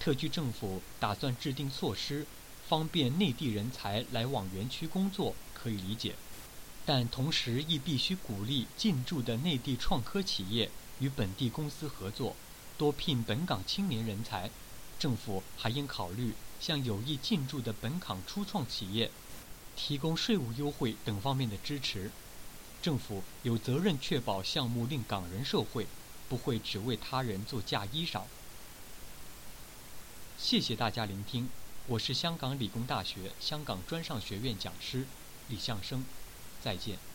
特区政府打算制定措施，方便内地人才来往园区工作，可以理解。但同时亦必须鼓励进驻的内地创科企业与本地公司合作，多聘本港青年人才。政府还应考虑向有意进驻的本港初创企业提供税务优惠等方面的支持。政府有责任确保项目令港人受惠，不会只为他人做嫁衣裳。谢谢大家聆听，我是香港理工大学香港专上学院讲师李相生，再见。